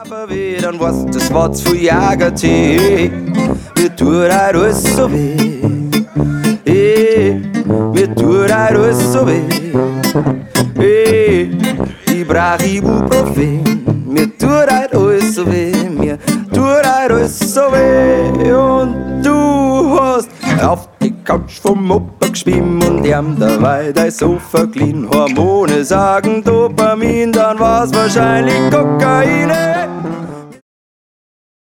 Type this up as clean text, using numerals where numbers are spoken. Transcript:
Aber weh, dann was, das war's für Jagertee. Mir tut alles so weh. Mir tut alles so weh. Ich brauch Ibuprofen. Mir tut alles so weh. Mir tut alles so weh. Und du hast auf die Couch vom Opa geschwimmen und ihm dabei dein Sofa clean. Hormone sagen Dopamin, dann war's wahrscheinlich Kokaine.